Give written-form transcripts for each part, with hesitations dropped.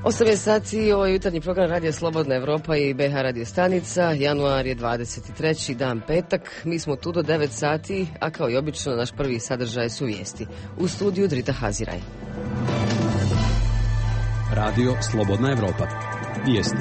8 sati, ovo je jutarnji program Radio Slobodna Evropa i BH Radio stanica. Januar je 23. dan petak. Mi smo tu do 9 sati, a kao i obično naš prvi sadržaj su vijesti. U studiju Drita Haziraj. Radio Slobodna Evropa. Vijesti.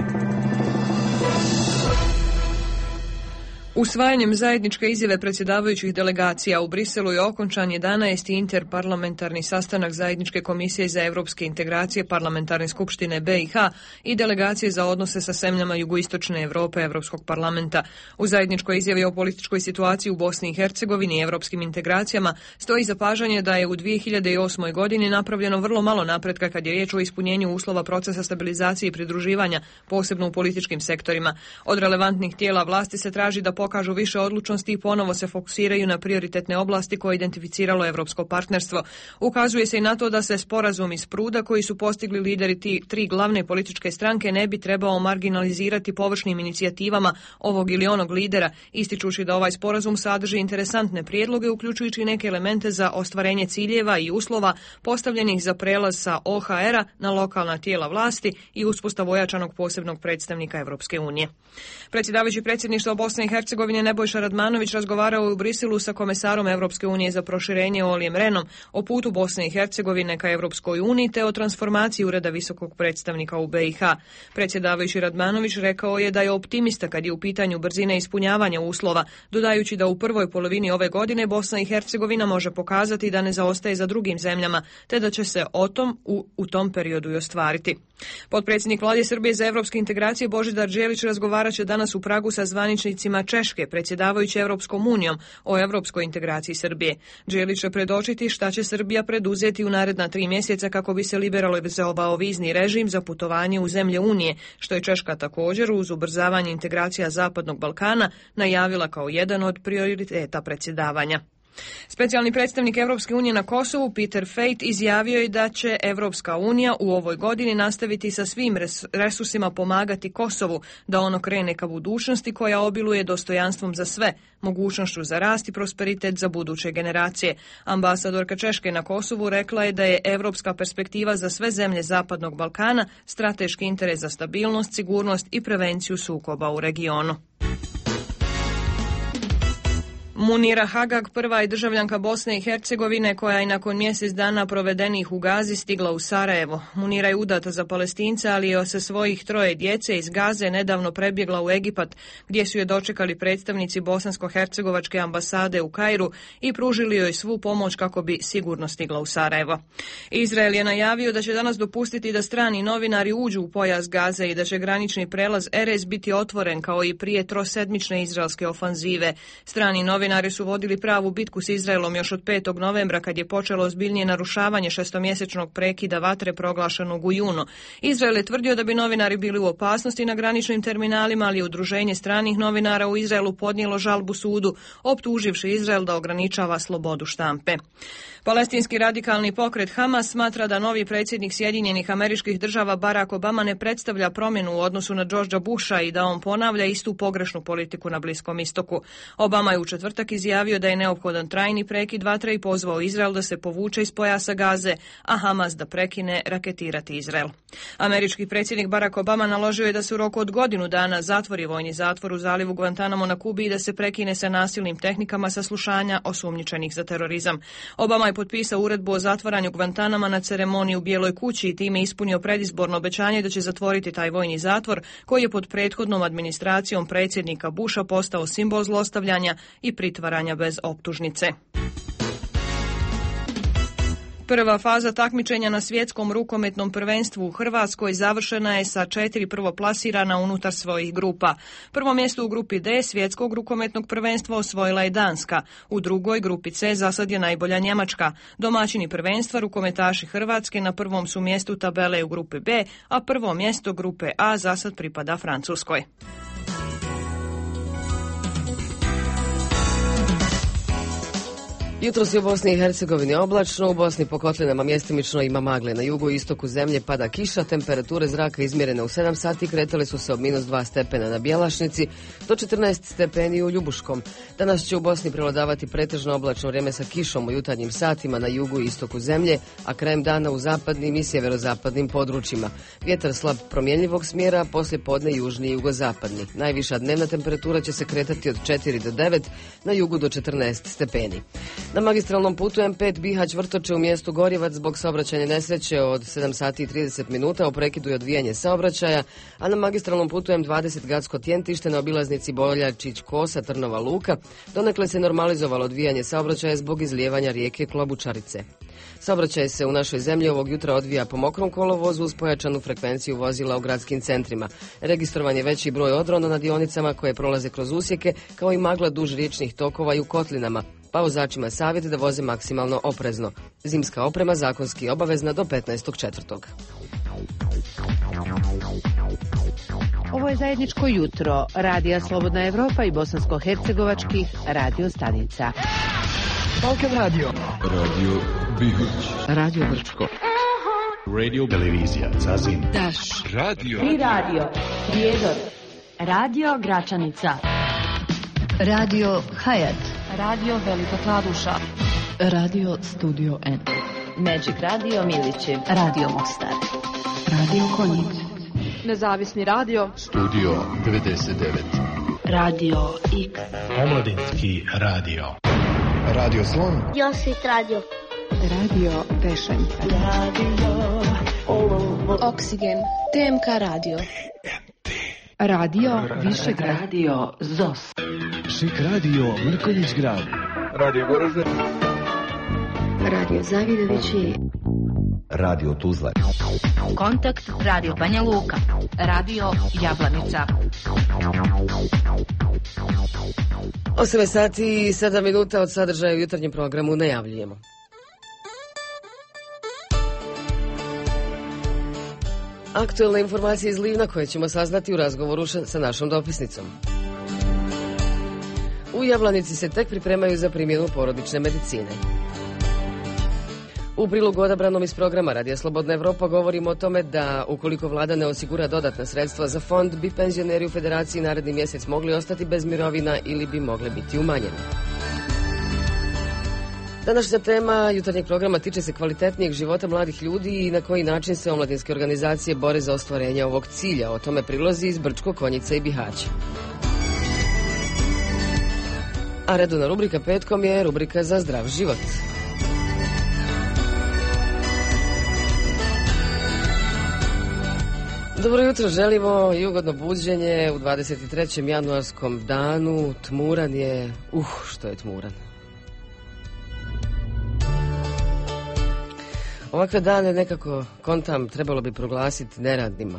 Usvajanjem zajedničke izjave predsjedavajućih delegacija u Briselu je okončan 11. interparlamentarni sastanak Zajedničke komisije za evropske integracije Parlamentarne skupštine BiH i delegacije za odnose sa zemljama jugoistočne Evrope Evropskog parlamenta. U zajedničkoj izjavi o političkoj situaciji u Bosni i Hercegovini i evropskim integracijama stoji zapažanje da je u 2008. godini napravljeno vrlo malo napretka kad je riječ o ispunjenju uslova procesa stabilizacije i pridruživanja, posebno u političkim sektorima. Od relevantnih tijela vlasti se traži da pokažu više odlučnosti i ponovo se fokusiraju na prioritetne oblasti koje je identificiralo Evropsko partnerstvo. Ukazuje se i na to da se sporazum iz Pruda koji su postigli lideri tri glavne političke stranke ne bi trebao marginalizirati površnim inicijativama ovog ili onog lidera, ističući da ovaj sporazum sadrži interesantne prijedloge uključujući neke elemente za ostvarenje ciljeva i uslova postavljenih za prelaz sa OHR-a na lokalna tijela vlasti i uspostavu ojačanog posebnog predstavnika Evropske unije. Predsjedavajući predsjedništva Bosne i Hercegovine Nebojša Radmanović razgovarao je u Briselu sa komesarom Evropske unije za proširenje Olijem Rehnom o putu Bosne i Hercegovine ka Evropskoj uniji te o transformaciji ureda visokog predstavnika u BiH. Predsjedavajući Radmanović rekao je da je optimista kad je u pitanju brzine ispunjavanja uslova, dodajući da u prvoj polovini ove godine Bosna i Hercegovina može pokazati da ne zaostaje za drugim zemljama, te da će se u tom periodu i ostvariti. Potpredsjednik Vlade Srbije za evropske integracije Božidar Đelić razgovarat će danas u Pragu sa zvaničnicima Češke, predsjedavajući Evropskom unijom, o evropskoj integraciji Srbije. Đelić će predočiti šta će Srbija preduzeti u naredna 3 mjeseca kako bi se liberalizovao vizni režim za putovanje u zemlje Unije, što je Češka također uz ubrzavanje integracija Zapadnog Balkana najavila kao jedan od prioriteta predsjedavanja. Specijalni predstavnik Evropske unije na Kosovu Peter Fejt izjavio je da će Evropska unija u ovoj godini nastaviti sa svim resursima pomagati Kosovu da ono krene ka budućnosti koja obiluje dostojanstvom za sve, mogućnošću za rast i prosperitet za buduće generacije. Ambasadorka Češke na Kosovu rekla je da je evropska perspektiva za sve zemlje Zapadnog Balkana strateški interes za stabilnost, sigurnost i prevenciju sukoba u regionu. Munira Hagag prva je državljanka Bosne i Hercegovine koja je nakon mjesec dana provedenih u Gazi stigla u Sarajevo. Munira je udata za Palestinca, ali je sa svojih 3 djece iz Gaze nedavno prebjegla u Egipat, gdje su je dočekali predstavnici bosansko-hercegovačke ambasade u Kairu i pružili joj svu pomoć kako bi sigurno stigla u Sarajevo. Izrael je najavio da će danas dopustiti da strani novinari uđu u pojas Gaze i da će granični prelaz Erez biti otvoren kao i prije 3-sedmične izraelske ofanzive. Strani novinari su vodili pravu bitku s Izraelom još od 5. novembra kad je počelo ozbiljnije narušavanje 6-mjesečnog prekida vatre proglašenog u junu. Izrael je tvrdio da bi novinari bili u opasnosti na graničnim terminalima, ali je Udruženje stranih novinara u Izraelu podnijelo žalbu sudu, optuživši Izrael da ograničava slobodu štampe. Palestinski radikalni pokret Hamas smatra da novi predsjednik Sjedinjenih Američkih Država Barack Obama ne predstavlja promjenu u odnosu na Georgea Busha i da on ponavlja istu pogrešnu politiku na Bliskom istoku. Obama je u četvrtak izjavio da je neophodan trajni prekid vatre i pozvao Izrael da se povuče iz pojasa Gaze, a Hamas da prekine raketirati Izrael. Američki predsjednik Barack Obama naložio je da se u roku od godinu dana zatvori vojni zatvor u zalivu Guantanamo na Kubi i da se prekine sa nasilnim tehnikama saslušanja osumnjičenih za terorizam. Obama je potpisao uredbu o zatvaranju Guantanama na ceremoniji u Bijeloj kući i time ispunio predizborno obećanje da će zatvoriti taj vojni zatvor koji je pod prethodnom administracijom predsjednika Busha postao simbol zlostavljanja i pritvaranja bez optužnice. Prva faza takmičenja na svjetskom rukometnom prvenstvu u Hrvatskoj završena je sa 4 prvoplasirana unutar svojih grupa. Prvo mjesto u grupi D svjetskog rukometnog prvenstva osvojila je Danska. U drugoj grupi C zasad je najbolja Njemačka. Domaćini prvenstva rukometaši Hrvatske na prvom su mjestu tabele u grupi B, a prvo mjesto grupe A zasad pripada Francuskoj. Jutros je u Bosni i Hercegovini oblačno, u Bosni po kotlinama mjestimično ima magle. Na jugu i istoku zemlje pada kiša, temperature zraka izmjerene u 7 sati kretale su se od -2 stepena na Bjelašnici do 14 stepeni u Ljubuškom. Danas će u Bosni prevladavati pretežno oblačno vrijeme sa kišom u jutarnjim satima na jugu i istoku zemlje, a krajem dana u zapadnim i sjeverozapadnim područjima. Vjetar slab promjenjivog smjera, poslije podne južni i jugozapadni. Najviša dnevna temperatura će se kretati od 4 do 9, na jugu do 14 stepeni. Na magistralnom putu M5 Bihać-Vrtoče u mjestu Gorjevac zbog saobraćajne nesreće od 7 sati i 30 minuta u prekidu je odvijanje saobraćaja, a na magistralnom putu M20 Gacko-Tjentište na obilaznici Boljačić-Kosa Trnova Luka donekle se normalizovalo odvijanje saobraćaja zbog izlijevanja rijeke Klobučarice. Saobraćaj se u našoj zemlji ovog jutra odvija po mokrom kolovozu uz pojačanu frekvenciju vozila u gradskim centrima. Registrovan je veći broj odrona na dionicama koje prolaze kroz usjeke, kao i magla duž riječnih tokova i u kotlinama, pa vozačima savjet da voze maksimalno oprezno. Zimska oprema zakonski obavezna do 15.4. Ovo je zajedničko jutro Radija Slobodna Evropa i bosansko-hercegovačkih radio stanica. Balkan Radio. Radio Bihać. Radio Brčko. Radio Televizija Zazin. Daš. Radio. Tri radio. Prijedor. Radio Gračanica. Radio Hayat. Radio Velika Kladuša. Radio Studio N. Magic Radio Milići. Radio Mostar. Radio Konjic. Nezavisni radio. Studio 99. Radio X. Omladinski radio. Radio Slon. Josit radio. Radio Pešanj. Radio Oksigen. TMK radio. Radio Višegrad. Radio ZOS. Šik radio Mrkonjić grad. Radio Goražde. Radio Zavidovići. Radio Tuzla. Kontakt Radio Banja Luka. Radio Jablanica. 8 sati i 7 minuta od sadržaja u jutarnjem programu najavljujemo. Aktuelne informacije iz Livna koje ćemo saznati u razgovoru sa našom dopisnicom. U Jablanici se tek pripremaju za primjenu porodične medicine. U prilogu odabranom iz programa Radija Slobodna Evropa govorimo o tome da ukoliko vlada ne osigura dodatna sredstva za fond, bi penzioneri u Federaciji naredni mjesec mogli ostati bez mirovina ili bi mogle biti umanjene. Današnja tema jutarnjeg programa tiče se kvalitetnijeg života mladih ljudi i na koji način se omladinske organizacije bore za ostvarenje ovog cilja. O tome prilozi iz Brčko, Konjica i Bihaća. A redovna rubrika petkom je rubrika za zdrav život. Dobro jutro, želimo i ugodno buđenje u 23. januarskom danu. Tmuran je, što je tmuran. Ovakve dane nekako kontam trebalo bi proglasiti neradnima.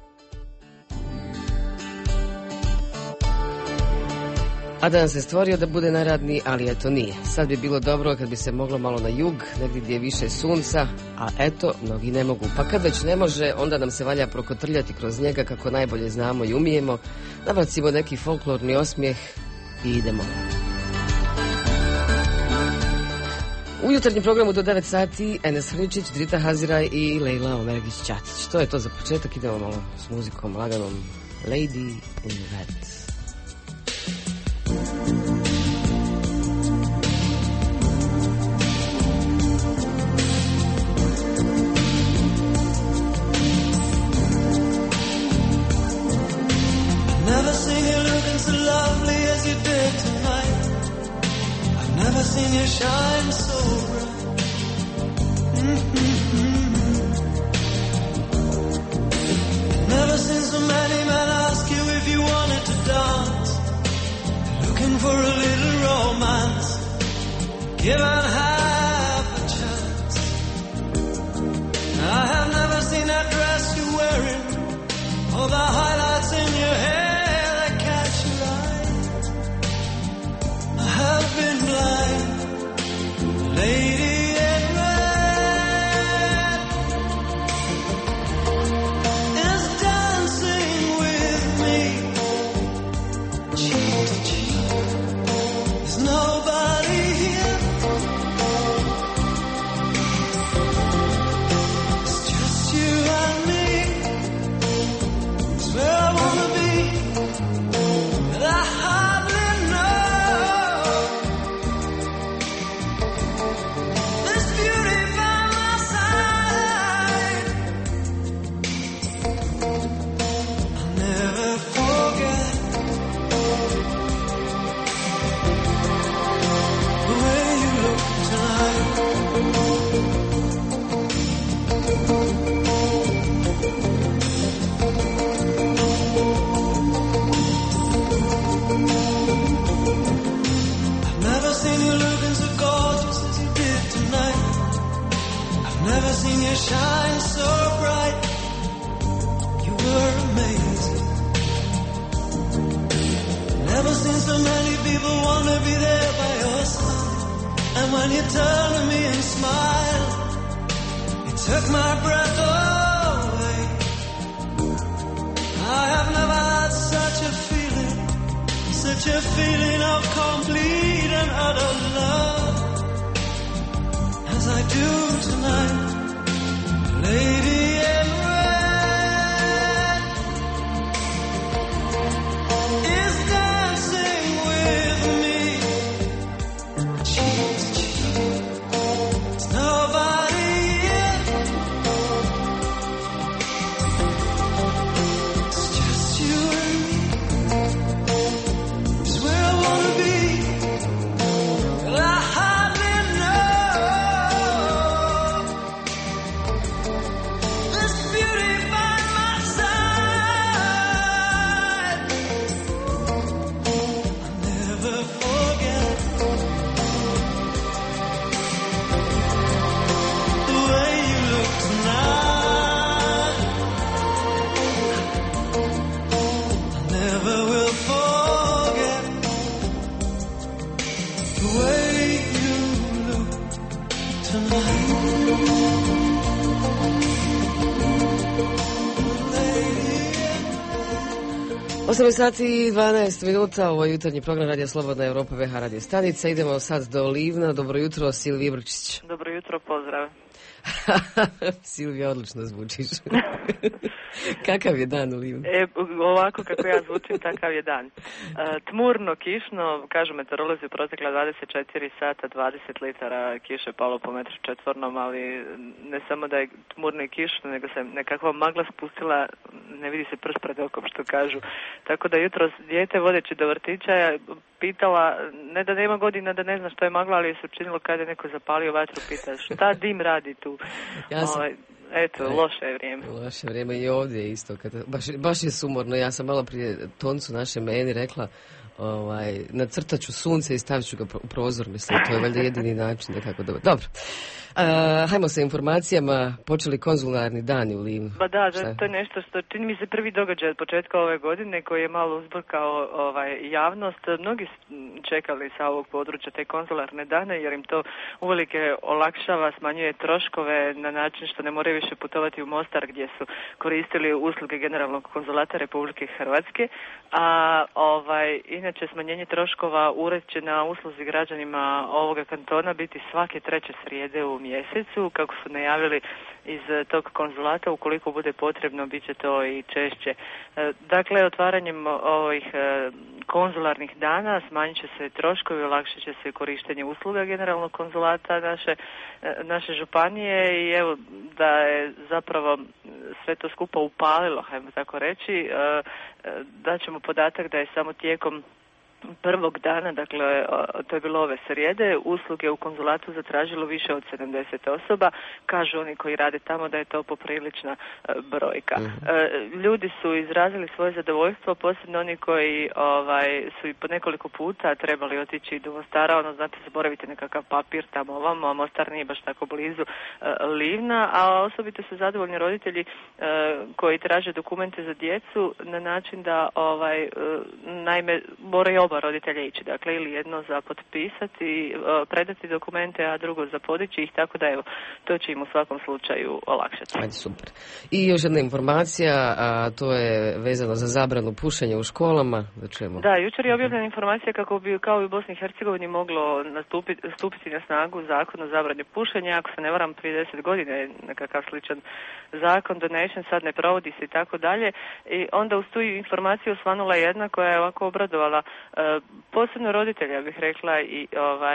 A dan se stvorio da bude neradni, ali eto nije. Sad bi bilo dobro kad bi se moglo malo na jug, negdje gdje je više sunca, a eto, mnogi ne mogu. Pa kad već ne može, onda nam se valja prokotrljati kroz njega kako najbolje znamo i umijemo, nabacimo neki folklorni osmijeh i idemo. U jutarnjem programu do 9 sati Enes Hrničić, Drita Haziraj i Lejla Omergić-Ćatić. To je to za početak, idemo malo s muzikom laganom Lady in Red. Never seen you looking so lovely as you did tonight. I've never seen you shine so bright. Never seen so many men ask you if you wanted to dance. Looking for a little romance, given half a chance. I have never seen that dress you're wearing, or the highlights in your hair. I've been blind, lady in red is dancing with me, cheek to cheek. There's nobody here when you turned to me and smiled, it took my breath away. I have never had such a feeling of complete and utter love as I do tonight, lady in red is dancing with me, cheek to cheek. It's nobody here, it's just you and me. It's where I wanna be. Well, I hardly know this beauty by my side. I'll never forget the way you look tonight. I never will forget the way you look tonight. 8 sati i 12 minuta, ovo je jutarnji program Radija Slobodna Evropa, BH Radio stanica. Idemo sad do Livna. Dobro jutro, Silvija Brčić. Dobro jutro, pozdrav. Silvija, odlično zvučiš. Kakav je dan u Livnu? Ovako kako ja zvučim, takav je dan. Tmurno, kišno, kažu meteorolozi, u protekla 24 sata 20 litara kiše palo po metru četvornom, ali ne samo da je tmurno i kišno, nego se nekakva magla spustila, ne vidi se prst pred okom, što kažu. Tako da jutro dijete vodeći do vrtića je pitala, ne da nema godina, da ne zna što je magla, ali je se učinilo kad je neko zapalio vatru, pita šta dim radi tu. Eto, loše je vrijeme. Loše vrijeme i ovdje isto. Baš je sumorno. Ja sam malo prije Toncu naše meni rekla, nacrtat ću sunce i stavit ću ga u prozor. Mislim, to je valjda jedini način da kako dobro. Dobro. Hajmo sa informacijama. Počeli konzularni dani u Livnu. Ba da, to je nešto što čini mi se prvi događaj od početka ove godine koji je malo uzburkao javnost. Mnogi čekali sa ovog područja te konzularne dane jer im to uvelike olakšava, smanjuje troškove na način što ne moraju više putovati u Mostar gdje su koristili usluge Generalnog konzulata Republike Hrvatske. A inače smanjenje troškova ured će na usluzi građanima ovoga kantona biti svake treće srijede u mjesecu, kako su najavili iz tog konzulata. Ukoliko bude potrebno, bit će to i češće. Dakle, otvaranjem ovih konzularnih dana smanjit će se troškovi, olakšat će se korištenje usluga Generalnog konzulata naše županije i evo da je zapravo sve to skupa upalilo, hajmo tako reći, daćemo podatak da je samo tijekom prvog dana, dakle to je bilo ove srijede, usluge u konzulatu zatražilo više od 70 osoba. Kažu oni koji rade tamo da je to poprilična brojka. Ljudi su izrazili svoje zadovoljstvo, posebno oni koji su i po nekoliko puta trebali otići do Mostara, znate, zaboravite nekakav papir tamo ovamo, a Mostar nije baš tako blizu Livna, a osobito su zadovoljni roditelji koji traže dokumente za djecu na način da naime moraju oba roditelja ići, dakle ili jedno za potpisati, predati dokumente, a drugo za podići ih, tako da evo, to će im u svakom slučaju olakšati. Ajde, super. I još jedna informacija, a to je vezano za zabranu pušenja u školama, da čujemo. Da, jučer je objavljena informacija kako bi kao i u Bosni i Hercegovini moglo stupiti na snagu zakon o zabrani pušenja, ako se ne varam prije 10 godina je nekakav sličan zakon donesen, sad ne provodi se i tako dalje, i onda uz tu informaciju osvanula jedna koja je ovako obradovala posebno roditelja, bih rekla, i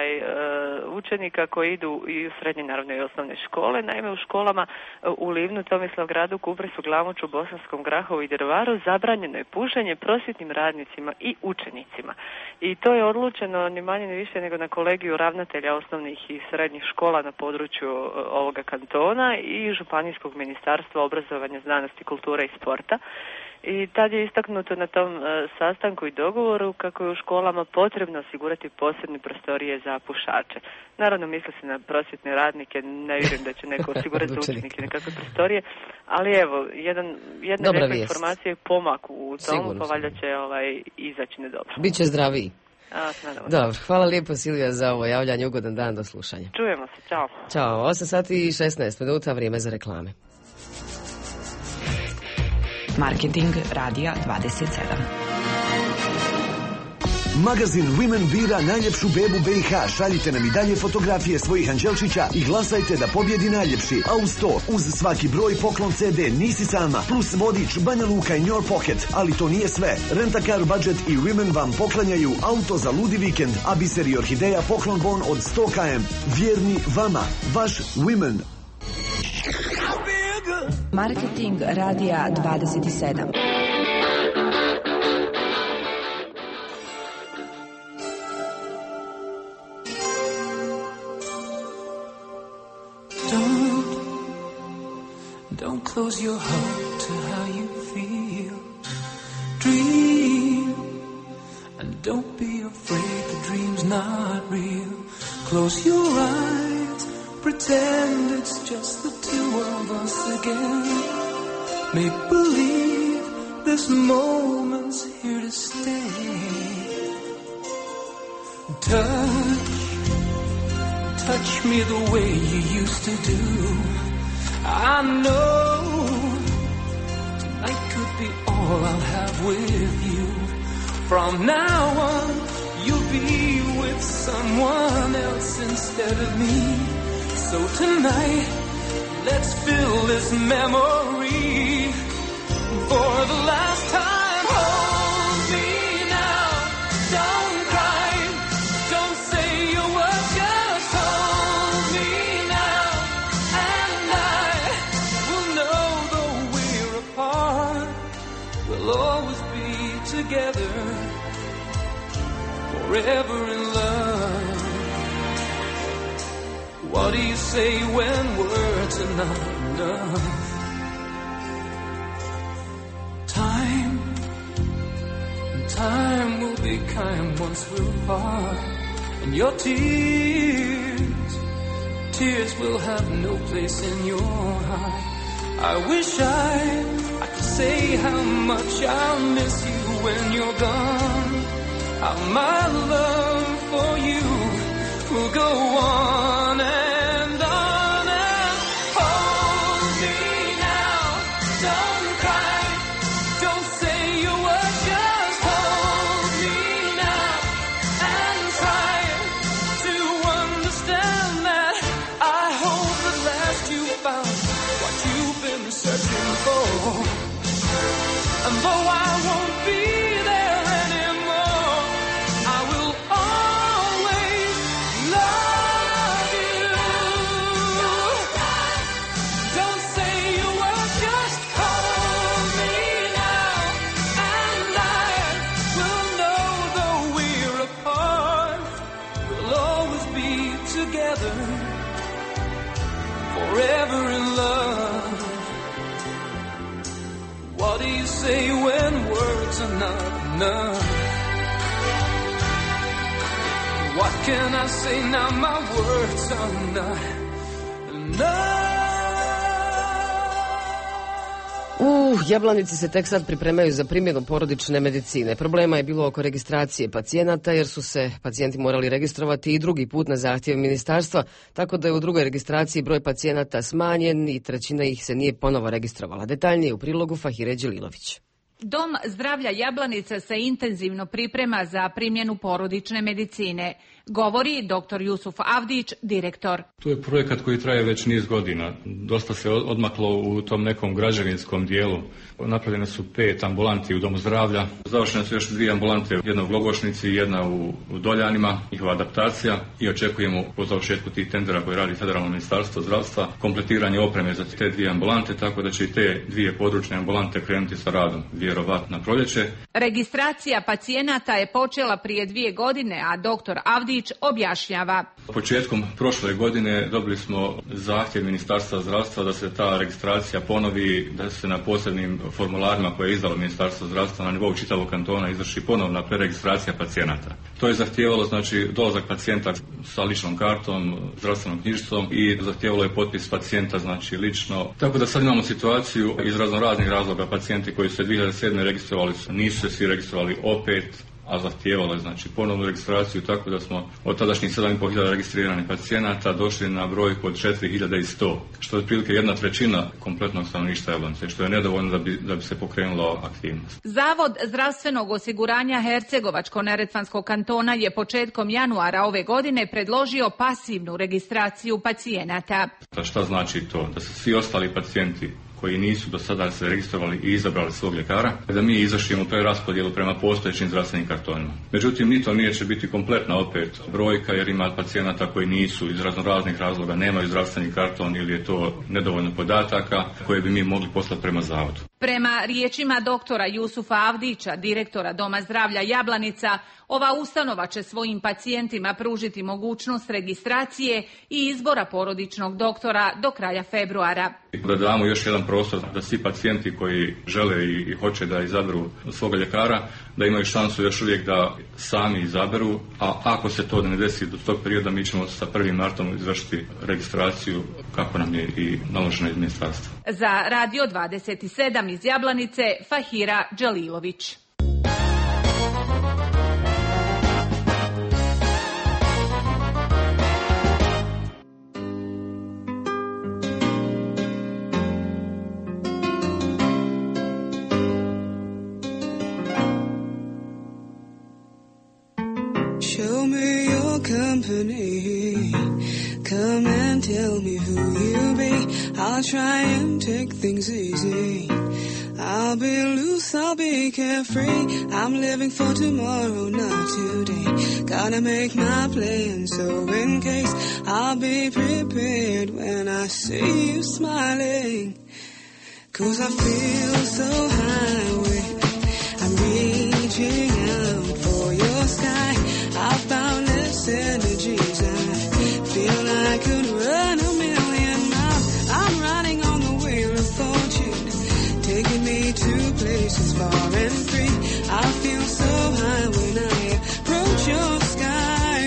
učenika koji idu i u srednje, naravno i osnovne škole. Naime, u školama u Livnu, Tomislavgradu, Kupresu, Glamuču, Bosanskom Grahovu i Drvaru zabranjeno je pušenje prosvjetnim radnicima i učenicima. I to je odlučeno ni manje ni više nego na kolegiju ravnatelja osnovnih i srednjih škola na području ovoga kantona i Županijskog ministarstva obrazovanja, znanosti, kulture i sporta. I tad je istaknuto na tom sastanku i dogovoru kako je u školama potrebno osigurati posebne prostorije za pušače. Naravno, misli se na prosvjetne radnike, ne vjerujem da će neko osigurati za učenike nekakve prostorije, ali evo, jedna informacija je pomak u tomu, pa valjda će izaći na dobro. Biće zdraviji. Dobro, hvala lijepo Silvija za ovo javljanje, ugodan dan, do slušanja. Čujemo se, čao. Ćao, 8 sati i 16 minuta, vrijeme za reklame. Marketing radija 27. Magazin Women bira najljepšu bebu BiH. Šaljite nam i dalje fotografije svojih anđelčića i glasajte da pobjedi najljepši. A uz to, uz svaki broj poklon CD Nisi sama, plus vodič Banja Luka in Your Pocket. Ali to nije sve. Rent-a-car budget i Women vam poklanjaju auto za ludi vikend, a Biser i Orhideja poklon bon od 100 km. Vjerni vama, vaš Women. Marketing radija 27. Don't close your heart to how you feel. Dream, and don't be afraid the dream's not real. Close your eyes, pretend it's just the two of us again. Make believe this moment's here to stay. Touch me the way you used to do. I know tonight could be all I'll have with you. From now on, you'll be with someone else instead of me. So tonight, let's fill this memory for the last time. Hold me now, don't cry, don't say your words, just hold me now, and I will know though we're apart, we'll always be together, forever in love. What do you say when words are not enough? Time will be kind once we're apart. And your tears will have no place in your heart. I wish I could say how much I'll miss you when you're gone. How my love for you will go on and on and hold me now. Don't cry, don't say your words, just hold me now and try to understand that I hope at last you found what you've been searching for. And though I won't be there anymore, I will always love you. Don't say a word, just hold me now, and I will know though we're apart, we'll always be together, forever in love. What do you say when words are not enough? What can I say now? My words are not enough. U Jablanici se tek sad pripremaju za primjenu porodične medicine. Problema je bilo oko registracije pacijenata jer su se pacijenti morali registrovati i drugi put na zahtjev ministarstva, tako da je u drugoj registraciji broj pacijenata smanjen i trećina ih se nije ponovo registrovala. Detaljnije u prilogu Fahire Đelilović. Dom zdravlja Jablanica se intenzivno priprema za primjenu porodične medicine, govori dr. Jusuf Avdić, direktor. To je projekat koji traje već niz godina. Dosta se odmaklo u tom nekom građevinskom dijelu. Napravljene su 5 ambulanti u domu zdravlja. Završene su još 2 ambulante, jedna u Glogošnici i jedna u Doljanima, njihova adaptacija i očekujemo po završetku tih tendera koje radi Federalno ministarstvo zdravstva, kompletiranje opreme za te 2 ambulante, tako da će i te 2 područne ambulante krenuti sa radom vjerovatno na proljeće. Registracija pacijenata je počela prije 2 godine, a dr. Avdić objašnjava. Početkom prošle godine dobili smo zahtjev Ministarstva zdravstva da se ta registracija ponovi, da se na posebnim formularima koje je izdalo Ministarstvo zdravstva na nivou čitavog kantona izvrši ponovna preregistracija pacijenata. To je zahtijevalo znači dolazak pacijenta sa ličnom kartom, zdravstvenom knjižicom i zahtijevalo je potpis pacijenta znači lično. Tako da sad imamo situaciju iz raznoraznih razloga pacijenti koji su se 2007. registrovali nisu se svi registrovali opet. a zahtijevalo je znači ponovnu registraciju, tako da smo od tadašnjih 7.500 registriranih pacijenata došli na brojku od 4.100, što je otprilike 1/3 kompletnog stanovništva Jablanice, što je nedovoljno da bi se pokrenula aktivnost. Zavod zdravstvenog osiguranja Hercegovačko-neretvanskog kantona je početkom januara ove godine predložio pasivnu registraciju pacijenata. Šta znači to? Da se svi ostali pacijenti koji nisu do sada se registrovali i izabrali svog ljekara, da mi izvršimo preraspodjelu prema postojećim zdravstvenim kartonima. Međutim, ni to nije će biti kompletna opet brojka, jer ima pacijenata koji nisu iz raznoraznih razloga, nemaju zdravstveni karton ili je to nedovoljno podataka koje bi mi mogli poslati prema zavodu. Prema riječima doktora Jusufa Avdića, direktora Doma zdravlja Jablanica, ova ustanova će svojim pacijentima pružiti mogućnost registracije i izbora porodičnog doktora do kraja februara. Da damo još jedan prostor da svi pacijenti koji žele i hoće da izaberu svoga ljekara, da imaju šansu još uvijek da sami izaberu, a ako se to ne desi do tog perioda, mi ćemo sa 1. martom izvršiti registraciju kako nam je i naloženo iz ministarstva. Za Radio 27 iz Jablanice, Fahira Đalilović. Company, come and tell me who you be. I'll try and take things easy. I'll be loose, I'll be carefree. I'm living for tomorrow, not today. Gotta make my plan, so in case I'll be prepared when I see you smiling. 'Cause I feel so high, I'm reaching out for your sky. I found energies, I feel I could run a million miles. I'm riding on the wheel of fortune, taking me to places far and free. I feel so high when I approach your sky.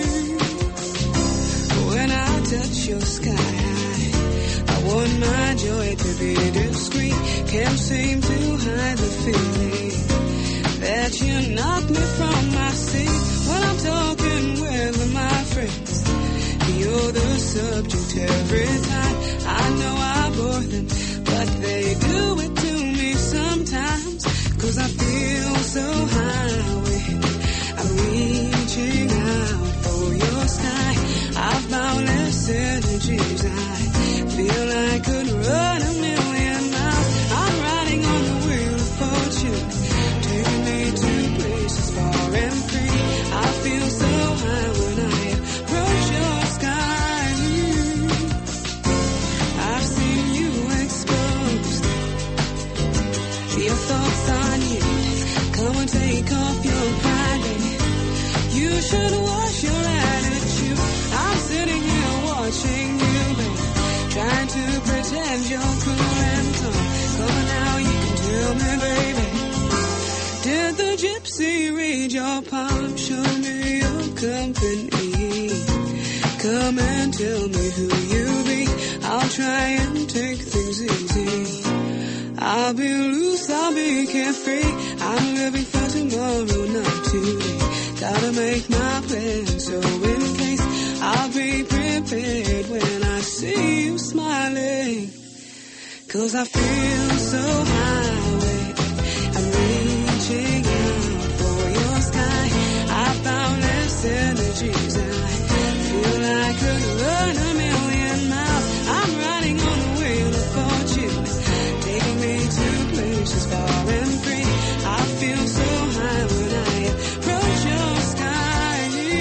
When I touch your sky, I want my joy to be discreet. Can't seem to hide the feeling that you knock me from my seat. When I'm talking with my friends, you're the subject every time. I know I bore them, but they do it to me sometimes. 'Cause I feel so high, I'm reaching out for your sky. I've boundless energies, I feel I could run a million miles. I'm riding on the wheel of fortune, taking me to places far and free. I feel so high when I approach your sky. I've seen you exposed, your thoughts on you. Come and take off your pride, baby. You should wash your attitude. I'm sitting here watching you, baby, trying to pretend you're cool and calm. Come on now, you can tell me, baby, did the gypsy read your palm? Show me your company. Come and tell me who you be. I'll try and take things easy. I'll be loose, I'll be carefree. I'm living for tomorrow, not today. Gotta make my plan, so in case I'll be prepared when I see you smiling. 'Cause I feel so high, I'm reaching out for your sky. I found less energies, I feel I could run a million miles. I'm riding on the wheel of fortune, taking me to places far and free. I feel so high when I approach your sky.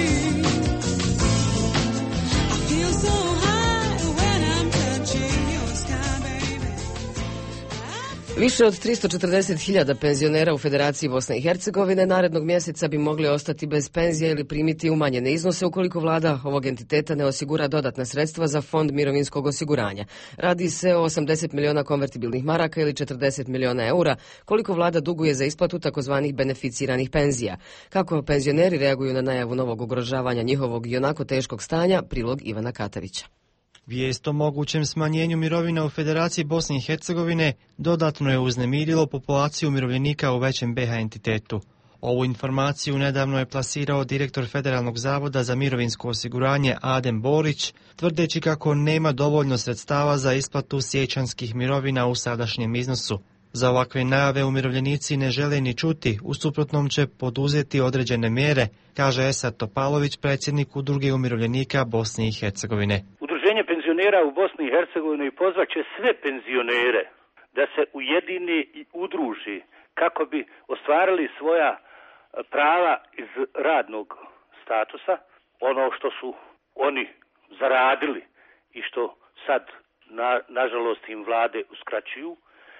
I feel so high when I'm touching your sky, baby. Više od 340.000 penzionera u Federaciji Bosne i Hercegovine narednog mjeseca bi mogli ostati bez penzije ili primiti umanjene iznose ukoliko vlada ovog entiteta ne osigura dodatna sredstva za fond mirovinskog osiguranja. Radi se o 80 miliona konvertibilnih maraka ili 40 miliona eura, koliko vlada duguje za isplatu takozvanih beneficiranih penzija. Kako penzioneri reaguju na najavu novog ugrožavanja njihovog i onako teškog stanja, prilog Ivana Katavića. Vijest o mogućem smanjenju mirovina u Federaciji Bosne i Hercegovine dodatno je uznemirilo populaciju umirovljenika u većem BH entitetu. Ovu informaciju nedavno je plasirao direktor Federalnog zavoda za mirovinsko osiguranje Adem Borić, tvrdeći kako nema dovoljno sredstava za isplatu siječanjskih mirovina u sadašnjem iznosu. Za ovakve najave umirovljenici ne žele ni čuti, u suprotnom će poduzeti određene mjere, kaže Esad Topalović, predsjednik Udruge umirovljenika Bosne i Hercegovine. Udruženje penzionera u Bosni i Hercegovini pozvaće sve penzionere da se ujedini i udruži kako bi ostvarili svoja prava iz radnog statusa, ono što su oni zaradili i što sad nažalost im vlade uskraćuju.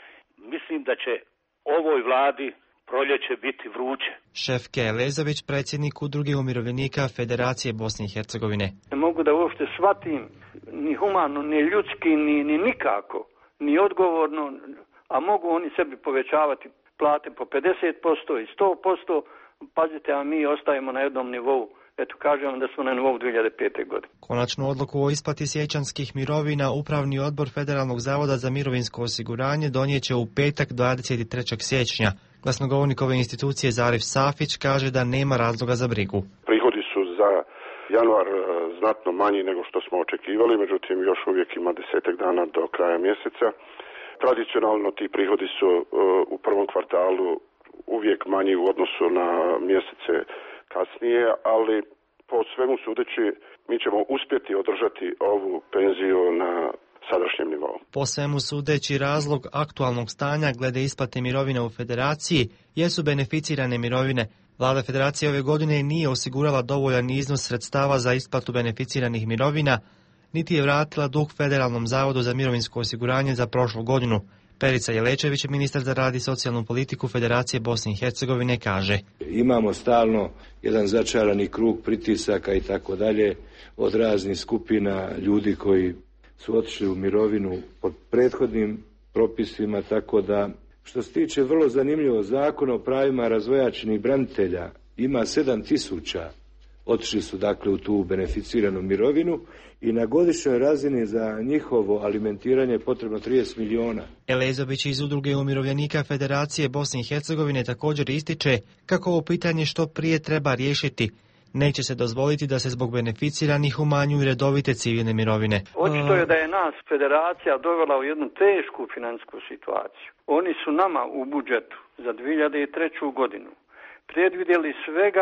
Mislim da će ovoj vladi proljeće biti vruće. Šefke Elezović, predsjednik Udruge umirovljenika Federacije Bosne i Hercegovine. Ne mogu da uopšte shvatim ni humano, ni ljudski, ni nikako, ni odgovorno, a mogu oni sebi povećavati plate po 50% i 100%, pazite, a mi ostajemo na jednom nivou. Eto, kažem da smo na nivou 2005. godine. Konačnu odluku o isplati siječanjskih mirovina Upravni odbor Federalnog zavoda za mirovinsko osiguranje donijet će u petak 23. siječnja. Glasnogovornik ove institucije Zarif Safić kaže da nema razloga za brigu. Prihodi su za januar znatno manji nego što smo očekivali, međutim još uvijek ima 10 dana do kraja mjeseca. Tradicionalno ti prihodi su u prvom kvartalu uvijek manji u odnosu na mjesece kasnije, ali po svemu sudeći mi ćemo uspjeti održati ovu penziju na sadašnjem nivou. Po svemu sudeći razlog aktualnog stanja glede isplate mirovina u Federaciji jesu beneficirane mirovine. Vlada Federacije ove godine nije osigurala dovoljan iznos sredstava za isplatu beneficiranih mirovina, niti je vratila dug Federalnom zavodu za mirovinsko osiguranje za prošlu godinu. Perica Jelečević, ministar za rad i socijalnu politiku Federacije Bosne i Hercegovine, kaže: Imamo stalno jedan začarani krug pritisaka i tako dalje od raznih skupina ljudi koji su otišli u mirovinu pod prethodnim propisima, tako da što se tiče vrlo zanimljivo Zakona o pravima razvojačenih branitelja, ima 7.000 otišli su dakle u tu beneficiranu mirovinu i na godišnjoj razini za njihovo alimentiranje je potrebno 30 miliona. Elezović iz Udruge umirovljenika Federacije Bosne i Hercegovine također ističe kako ovo pitanje što prije treba riješiti. Neće se dozvoliti da se zbog beneficiranih umanjuju redovite civilne mirovine. Očito je da je nas Federacija dovela u jednu tešku financijsku situaciju. Oni su nama u budžetu za 2003. godinu predvidjeli svega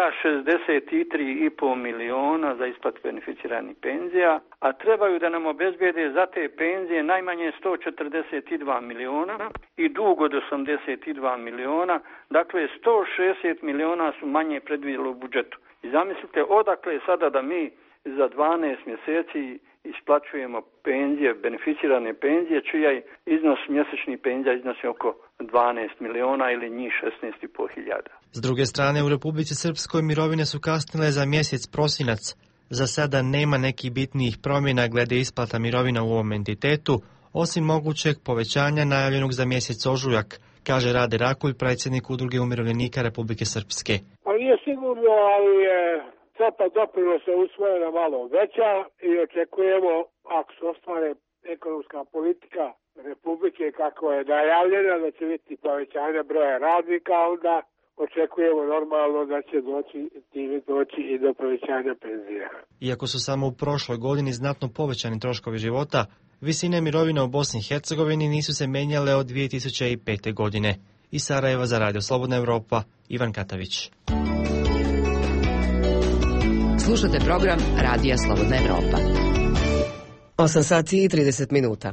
63,5 miliona za isplatu beneficiranih penzija, a trebaju da nam obezbijede za te penzije najmanje 142 miliona i dug od 82 miliona, dakle 160 miliona su manje predvidjeli u budžetu. I zamislite odakle sada da mi za 12 mjeseci isplaćujemo penzije, beneficirane penzije, čija iznos mjesečnih penzija iznosi oko 12 miliona ili njih 16,5 hiljada. S druge strane, u Republici Srpskoj mirovine su kasnile za mjesec prosinac. Za sada nema nekih bitnijih promjena glede isplata mirovina u ovom entitetu, osim mogućeg povećanja najavljenog za mjesec ožujak, kaže Rade Rakulj, predsjednik Udruge umirovljenika Republike Srpske. Pa nije sigurno, ali je stopa doprinosa usvojena malo veća i očekujemo, ako se ostvare ekonomska politika Republike kako je najavljena, da će biti povećanje broja radnika, onda očekujemo normalno da će doći i do povećanja penzija. Iako su samo u prošloj godini znatno povećani troškovi života, visine mirovina u Bosni i Hercegovini nisu se menjale od 2005. godine. Iz Sarajeva za Radio Slobodna Evropa, Ivan Katavić. Slušate program Radija Slobodna Evropa. 8 sati i 30 minuta.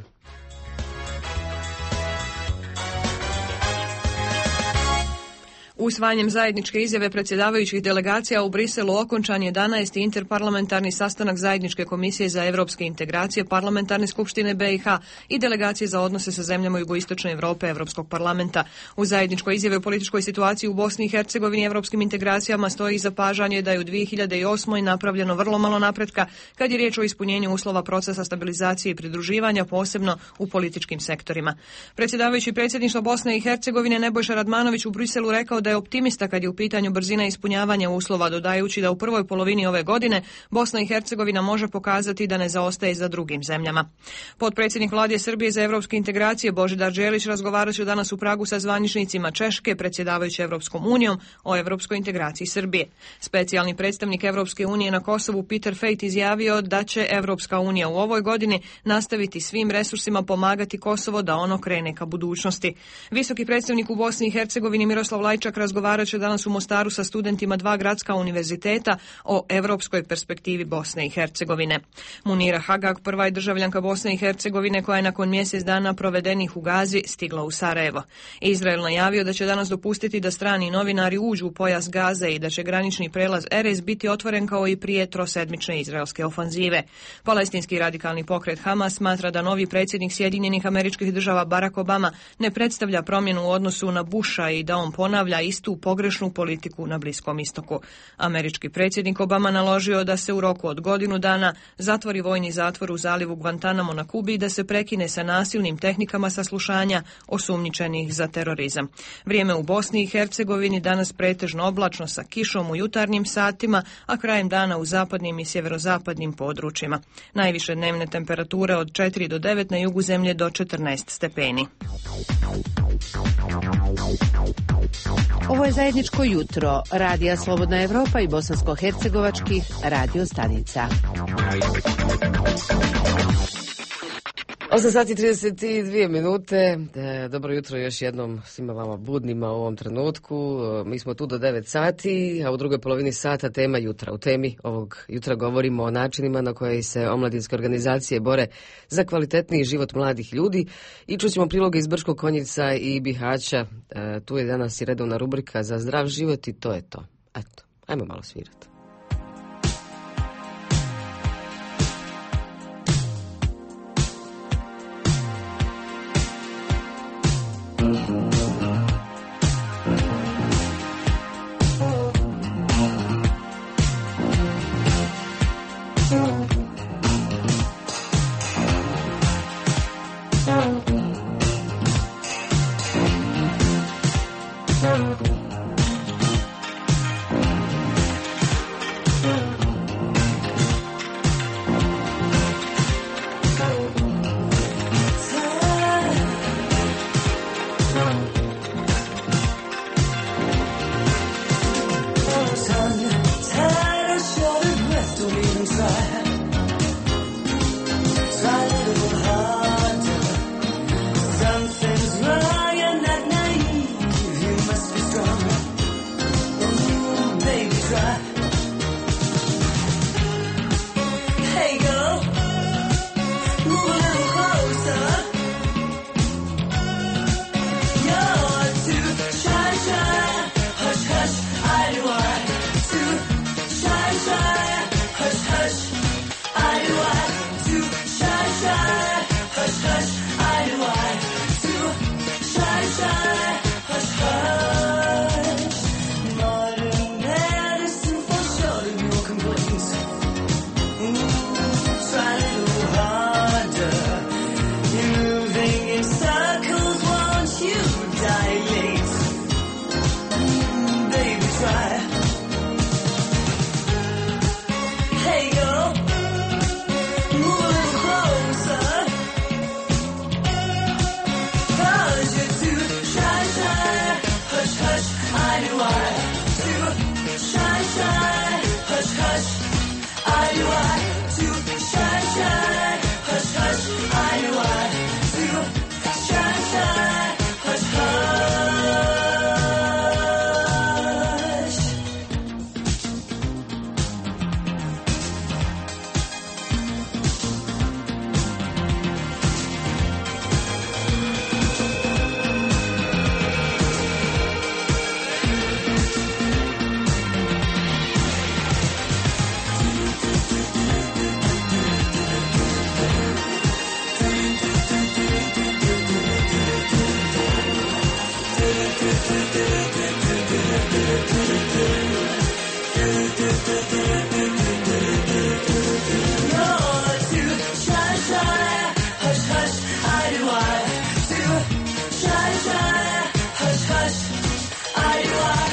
Usvajanjem zajedničke izjave predsjedavajućih delegacija u Briselu okončan je 11. interparlamentarni sastanak zajedničke komisije za europske integracije parlamentarne skupštine BiH i delegacije za odnose sa zemljama jugoistočne Europe Europskog parlamenta. U zajedničkoj izjavi o političkoj situaciji u Bosni i Hercegovini i europskim integracijama stoji zapažanje da je u 2008. napravljeno vrlo malo napretka kad je riječ o ispunjenju uslova procesa stabilizacije i pridruživanja, posebno u političkim sektorima. Predsjedavajući predsjedništva Bosne i Hercegovine Nebojša Radmanović u Briselu rekao da je optimista kad je u pitanju brzina ispunjavanja uslova, dodajući da u prvoj polovini ove godine Bosna i Hercegovina može pokazati da ne zaostaje za drugim zemljama. Potpredsjednik Vlade Srbije za evropske integracije Božidar Đelić razgovarat će danas u Pragu sa zvaničnicima Češke, predsjedavajući Evropskom unijom, o evropskoj integraciji Srbije. Specijalni predstavnik Evropske unije na Kosovu Peter Fejt izjavio da će Evropska unija u ovoj godini nastaviti svim resursima pomagati Kosovo da ono krene ka budućnosti. Visoki predstavnik u Bosni i Hercegovini Miroslav Lajčak razgovarat će danas u Mostaru sa studentima dva gradska univerziteta o evropskoj perspektivi Bosne i Hercegovine. Munira Hagag, prva je državljanka Bosne i Hercegovine koja je nakon mjesec dana provedenih u Gazi stigla u Sarajevo. Izrael najavio da će danas dopustiti da strani novinari uđu u pojas Gaze i da će granični prelaz Erez biti otvoren kao i prije trosedmične izraelske ofanzive. Palestinski radikalni pokret Hamas smatra da novi predsjednik Sjedinjenih Američkih Država Barack Obama ne predstavlja promjenu u odnosu na Busha i da on ponavlja istu pogrešnu politiku na Bliskom istoku. Američki predsjednik Obama naložio da se u roku od godinu dana zatvori vojni zatvor u zalivu Guantanamo na Kubi i da se prekine sa nasilnim tehnikama saslušanja osumnjičenih za terorizam. Vrijeme u Bosni i Hercegovini danas pretežno oblačno sa kišom u jutarnjim satima, a krajem dana u zapadnim i sjeverozapadnim područjima. Najviše dnevne temperature od 4 do 9, na jugu zemlje do 14 stepeni. Ovo je zajedničko jutro Radija Slobodna Evropa i bosansko-hercegovačkih radio stanica. 8 sati 32 minute. Dobro jutro još jednom svima vama budnima u ovom trenutku. Mi smo tu do 9 sati, a u drugoj polovini sata tema jutra. U temi ovog jutra govorimo o načinima na koje se omladinske organizacije bore za kvalitetniji život mladih ljudi i čućemo priloge iz Brčkog Konjica i Bihaća. Tu je danas i redovna rubrika za zdrav život i to je to. Eto, ajmo malo svirati. I do I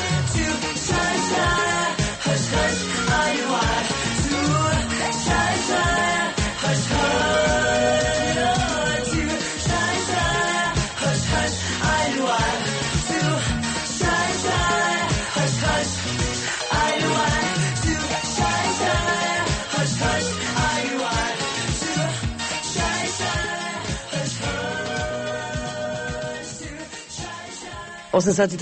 8 sati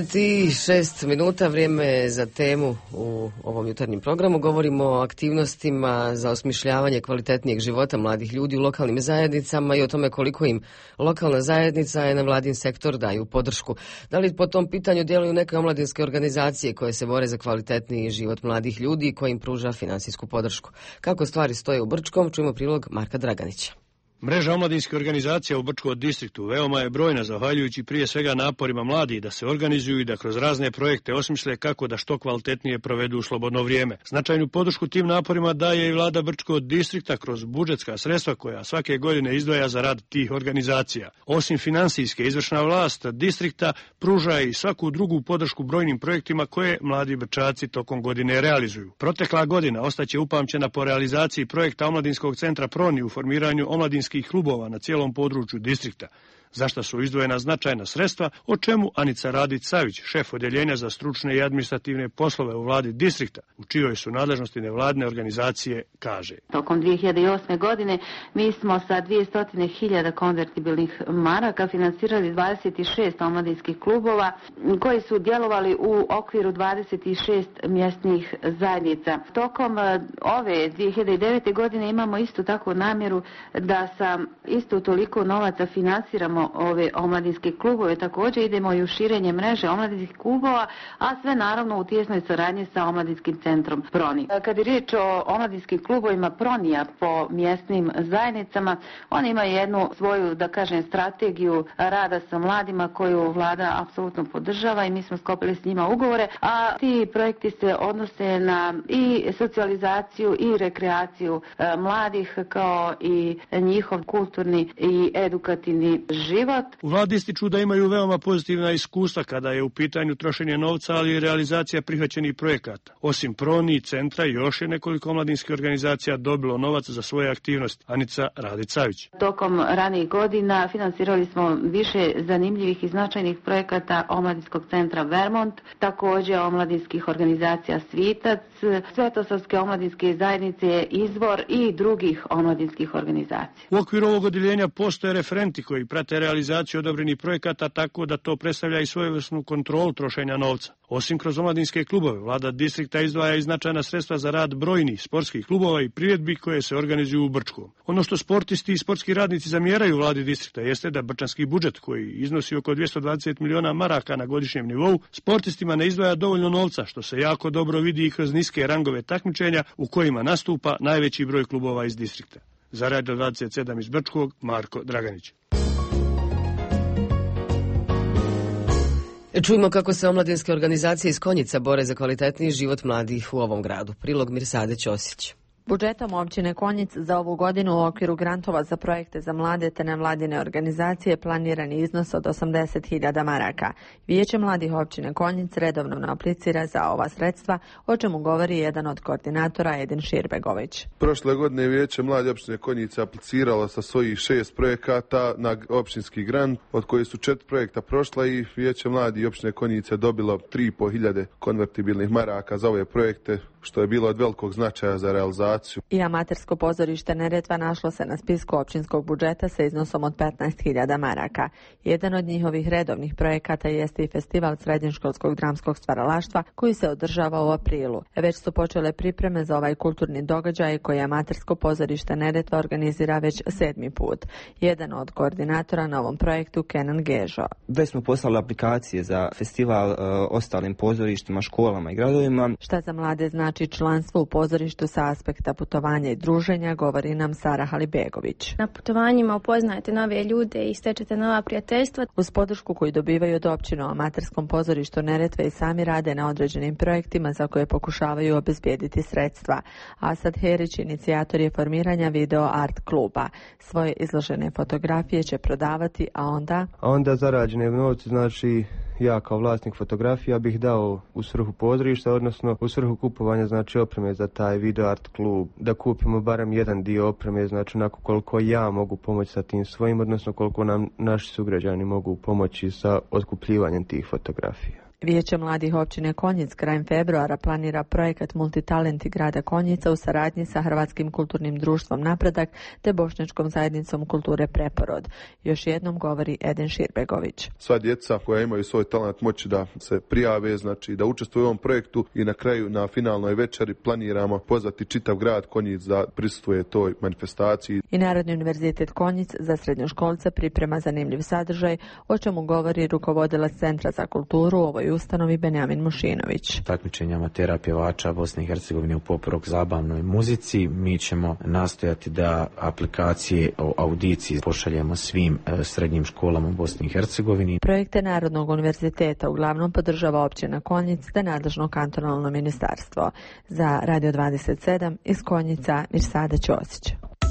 36 minuta, vrijeme za temu u ovom jutarnjem programu. Govorimo o aktivnostima za osmišljavanje kvalitetnijeg života mladih ljudi u lokalnim zajednicama i o tome koliko im lokalna zajednica i nevladin sektor daju podršku. Da li po tom pitanju djeluju neke omladinske organizacije koje se bore za kvalitetniji život mladih ljudi i koje im pruža finansijsku podršku? Kako stvari stoje u Brčkom, čujemo prilog Marka Draganića. Mreža omladinske organizacija u Brčkom distriktu veoma je brojna, zahvaljujući prije svega naporima mladih da se organizuju i da kroz razne projekte osmisle kako da što kvalitetnije provedu u slobodno vrijeme. Značajnu podršku tim naporima daje i vlada Brčkog distrikta kroz budžetska sredstva koja svake godine izdvaja za rad tih organizacija. Osim finansijske, izvršna vlast distrikta pruža i svaku drugu podršku brojnim projektima koje mladi Brčaci tokom godine realizuju. Protekla godina ostaće upamćena po realizaciji projekta Omladinskog centra Proni u formiranju omladinskih klubova na cijelom području distrikta, za što su izdvojena značajna sredstva, o čemu Anica Radić-Savić, šef odjeljenja za stručne i administrativne poslove u vladi distrikta, u čijoj su nadležnosti nevladine organizacije, kaže. Tokom 2008. godine mi smo sa 200.000 konvertibilnih maraka finansirali 26 omladinskih klubova koji su djelovali u okviru 26 mjesnih zajednica. Tokom ove 2009. godine imamo isto tako namjeru da sa isto toliko novaca finansiramo ove omladinske klubove. Također idemo i u širenje mreže omladinskih klubova, a sve naravno u tijesnoj saradnji sa omladinskim centrom Proni. Kad je riječ o omladinskim klubovima Pronija po mjesnim zajednicama, oni imaju jednu svoju, da kažem, strategiju rada sa mladima koju vlada apsolutno podržava i mi smo sklopili s njima ugovore, a ti projekti se odnose na i socijalizaciju i rekreaciju mladih kao i njihov kulturni i edukativni život. U vladi ističu da imaju veoma pozitivna iskustva kada je u pitanju trošenje novca, ali i realizacija prihvaćenih projekata. Osim Proni i centra, još je nekoliko omladinskih organizacija dobilo novac za svoje aktivnosti. Anica Radić-Savić. Tokom ranijih godina finansirali smo više zanimljivih i značajnih projekata Omladinskog centra Vermont, također omladinskih organizacija Svitac, Svetosavske omladinske zajednice Izvor i drugih omladinskih organizacija. U okviru ovog odjeljenja postoje referenti koji prate realizaciju odobrenih projekata, tako da to predstavlja i svojevrsnu kontrolu trošenja novca. Osim kroz omladinske klubove, vlada distrikta izdvaja i značajna sredstva za rad brojnih sportskih klubova i priredbi koje se organizuju u Brčkom. Ono što sportisti i sportski radnici zamjeraju vladi distrikta jeste da brčanski budžet, koji iznosi oko 220 miliona maraka na godišnjem nivou, sportistima ne izdvaja dovoljno novca, što se jako dobro vidi i kroz niske rangove takmičenja u kojima nastupa najveći broj klubova iz distrikta. Za Radio 27 iz Brčkog, Marko Draganić. Čujemo kako se omladinske organizacije iz Konjica bore za kvalitetniji život mladih u ovom gradu. Prilog Mirsade Ćosić. Budžetom općine Konjic za ovu godinu u okviru grantova za projekte za mlade te nevladine organizacije planiran iznos od 80.000 maraka. Vijeće mladih općine Konjic redovno aplicira za ova sredstva, o čemu govori jedan od koordinatora Edin Širbegović. Prošle godine Vijeće mladih općine Konjic apliciralo sa svojih 6 projekata na općinski grant, od koji su 4 projekta prošla i Vijeće mladih općine Konjic je dobilo 3.500 konvertibilnih maraka za ove projekte, što je bilo od velikog značaja za realizaciju. I amatersko pozorište Neretva našlo se na spisku općinskog budžeta sa iznosom od 15.000 maraka. Jedan od njihovih redovnih projekata jeste i festival srednjoškolskog dramskog stvaralaštva koji se održava u aprilu. Već su počele pripreme za ovaj kulturni događaj koji amatersko pozorište Neretva organizira već 7. put. Jedan od koordinatora na ovom projektu Kenan Gežo. Već smo poslali aplikacije za festival ostalim pozorištima, školama i gradovima. Šta za mlade znači članstvo u pozorištu sa aspekta putovanja i druženja, govori nam Sara Halibegović. Na putovanjima upoznajete nove ljude i stečete nova prijateljstva. Uz podršku koju dobivaju od općine u amaterskom pozorištu Neretve i sami rade na određenim projektima za koje pokušavaju obezbijediti sredstva. Asad Herić, inicijator je formiranja video art kluba. Svoje izložene fotografije će prodavati, a onda zarađene novce, znači ja kao vlasnik fotografija bih dao u svrhu pozorišta, odnosno u svrhu kupovanja znači opreme za taj video art klub, da kupimo barem jedan dio opreme, znači onako koliko ja mogu pomoći sa tim svojim, odnosno koliko nam naši sugrađani mogu pomoći sa otkupljivanjem tih fotografija. Vijeće mladih općine Konjic krajem februara planira projekat Multitalenti grada Konjica u saradnji sa Hrvatskim kulturnim društvom Napredak te Bošnjačkom zajednicom kulture Preporod. Još jednom govori Eden Širbegović. Sva djeca koja imaju svoj talent moći da se prijave, znači da učestvuju u ovom projektu i na kraju na finalnoj večeri planiramo pozvati čitav grad Konjic da prisustvuje toj manifestaciji. I Narodni univerzitet Konjic za srednjoškolce priprema zanimljiv sadržaj, o čemu govori rukovodilac Centra za kulturu u ovoj ustanovi Benjamin Mušinović. Takmičenja amatera pjevača Bosne i Hercegovine u pop rock zabavnoj muzici. Mi ćemo nastojati da aplikacije o audiciji pošaljemo svim srednjim školama u Bosni i Hercegovini. Projekte Narodnog univerziteta uglavnom podržava općina Konjic te nadležno kantonalno ministarstvo. Za Radio 27 iz Konjica Mirsada Ćosić.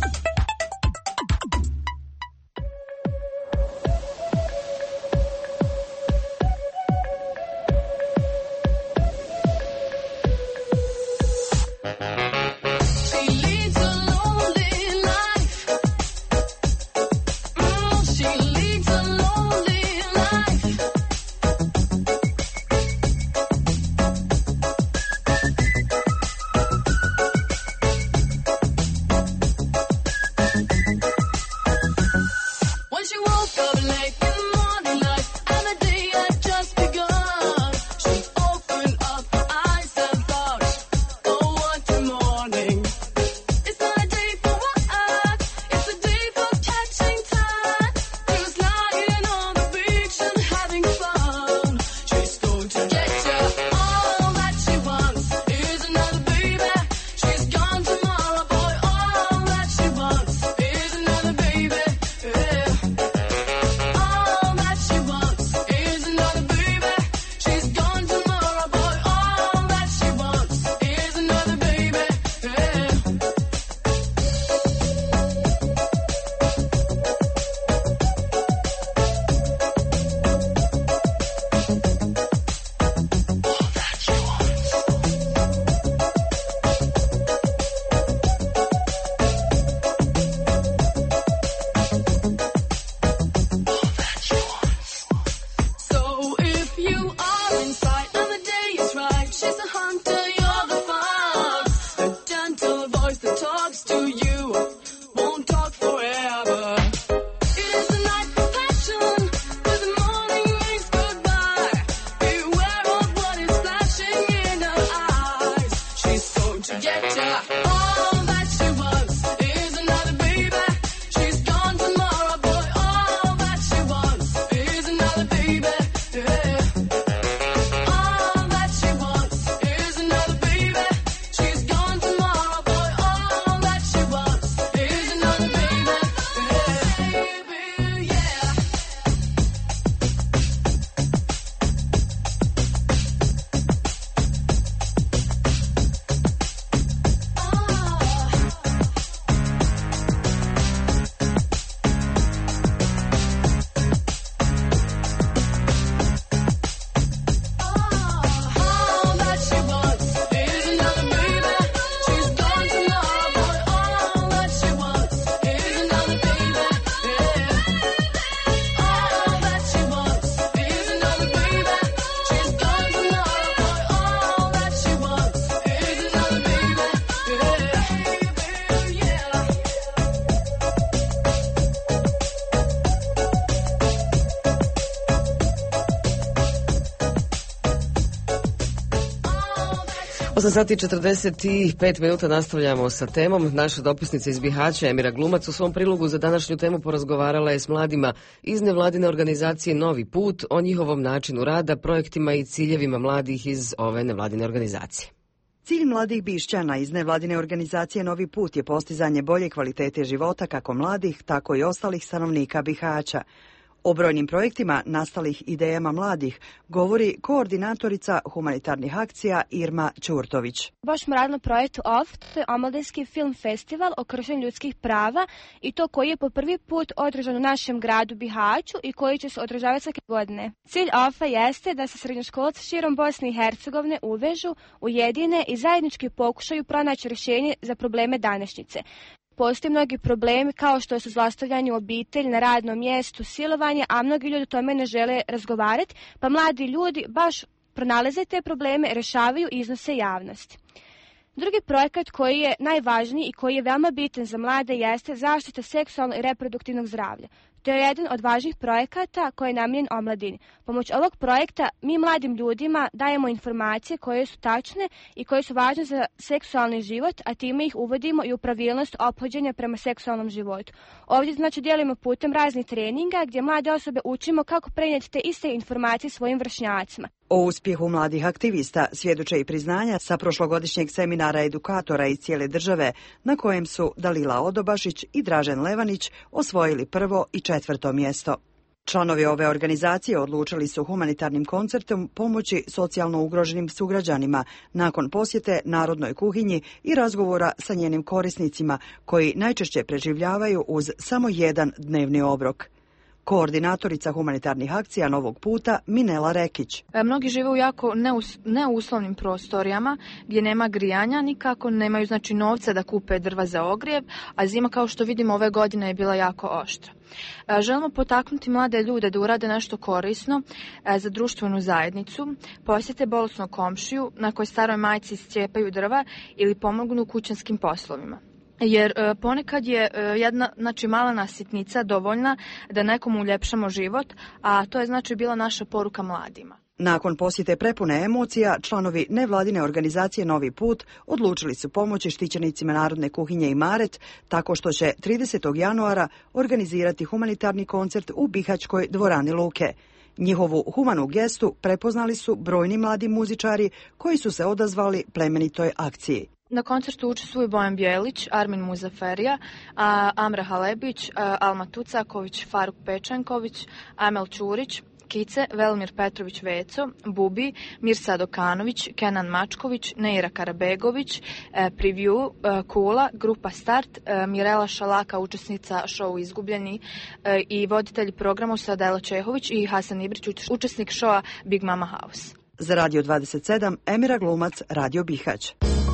Sati 45 minuta nastavljamo sa temom. Naša dopisnica iz Bihaća, Emira Glumac, u svom prilogu za današnju temu porazgovarala je s mladima iz nevladine organizacije Novi put o njihovom načinu rada, projektima i ciljevima mladih iz ove nevladine organizacije. Cilj mladih Bišćana iz nevladine organizacije Novi put je postizanje bolje kvalitete života kako mladih, tako i ostalih stanovnika Bihaća. O brojnim projektima nastalih idejama mladih govori koordinatorica humanitarnih akcija Irma Ćurtović. Baš smo radili na projektu OFF, to je omladinski film festival o kršenju ljudskih prava i to koji je po prvi put održan u našem gradu Bihaću i koji će se održavati svake godine. Cilj OFF-a jeste da se srednjoškolci širom Bosne i Hercegovine uvežu, ujedine i zajednički pokušaju pronaći rješenje za probleme današnjice. Postoje mnogi problemi kao što su zlostavljanje u obitelji, na radnom mjestu, silovanje, a mnogi ljudi o tome ne žele razgovarati, pa mladi ljudi baš pronalaze te probleme, rešavaju i iznose javnosti. Drugi projekat koji je najvažniji i koji je veoma bitan za mlade jeste zaštita seksualnog i reproduktivnog zdravlja. To je jedan od važnih projekata koji je namijenjen omladini. Pomoć ovog projekta mi mladim ljudima dajemo informacije koje su tačne i koje su važne za seksualni život, a time ih uvodimo i u pravilnost ophođenja prema seksualnom životu. Ovdje znači dijelimo putem raznih treninga gdje mlade osobe učimo kako prenijeti te iste informacije svojim vršnjacima. O uspjehu mladih aktivista svjedoče i priznanja sa prošlogodišnjeg seminara edukatora iz cijele države, na kojem su Dalila Odobašić i Dražen Levanić osvojili 1. i 4. mjesto. Članovi ove organizacije odlučili su humanitarnim koncertom pomoći socijalno ugroženim sugrađanima nakon posjete narodnoj kuhinji i razgovora sa njenim korisnicima, koji najčešće preživljavaju uz samo jedan dnevni obrok. Koordinatorica humanitarnih akcija Novog puta Minela Rekić. Mnogi žive u jako neuslovnim prostorijama gdje nema grijanja, nikako nemaju znači novca da kupe drva za ogrjev, a zima kao što vidimo ove godine je bila jako oštra. Želimo potaknuti mlade ljude da urade nešto korisno za društvenu zajednicu, posjete bolesnog komšiju na kojoj staroj majci scijepaju drva ili pomognu u kućanskim poslovima. Jer ponekad je jedna mala nasitnica dovoljna da nekomu uljepšamo život, a to je znači bila naša poruka mladima. Nakon posjete prepune emocija, članovi nevladine organizacije Novi put odlučili su pomoći štićenicima Narodne kuhinje i Maret tako što će 30. januara organizirati humanitarni koncert u Bihaćkoj dvorani Luke. Njihovu humanu gestu prepoznali su brojni mladi muzičari koji su se odazvali plemenitoj akciji. Na koncertu učestvuju Bojan Bjelić, Armin Muzaferija, Amra Halebić, Alma Tucaković, Faruk Pečenković, Amel Čurić, Kice, Velimir Petrović Veco, Bubi, Mirsa Dokanović, Kenan Mačković, Neira Karabegović, Preview, Kula, Grupa Start, Mirela Šalaka, učesnica šovu Izgubljeni i voditelji programu Sadela Čehović i Hasan Ibrić, učesnik šova Big Mama House. Za Radio 27, Emira Glumac, Radio Bihać.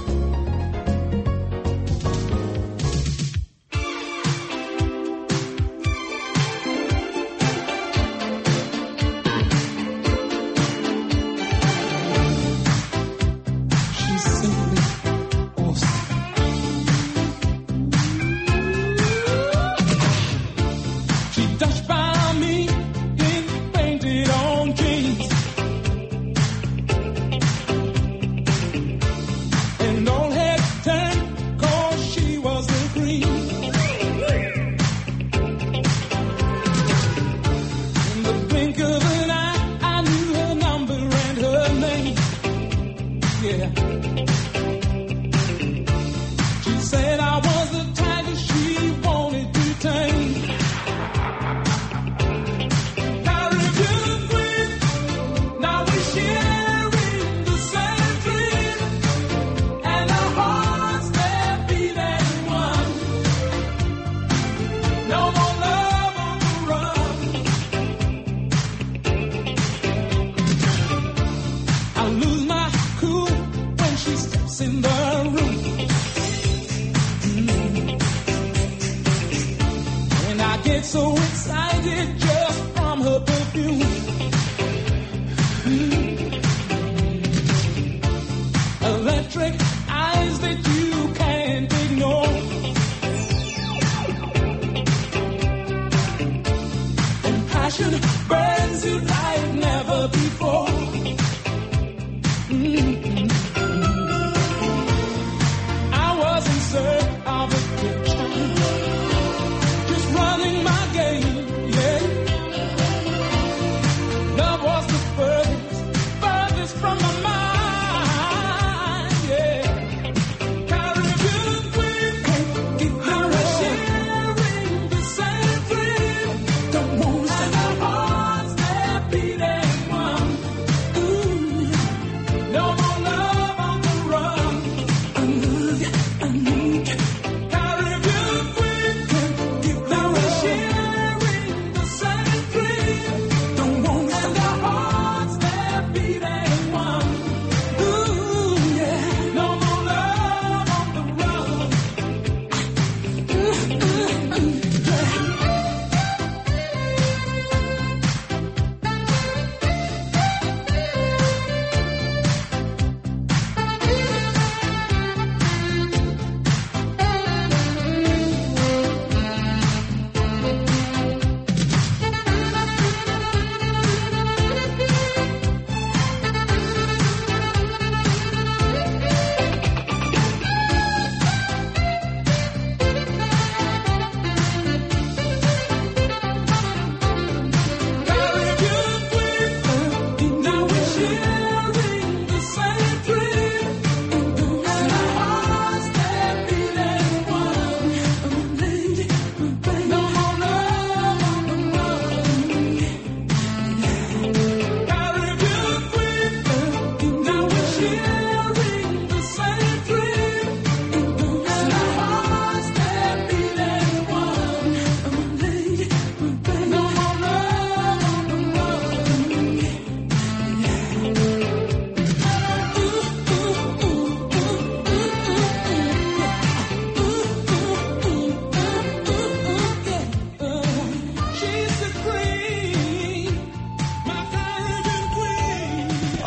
So excited just from her perfume. Electric eyes that you can't ignore. And passion burns you like never before. I was in search of a picture, just running my game, yeah. Love was the furthest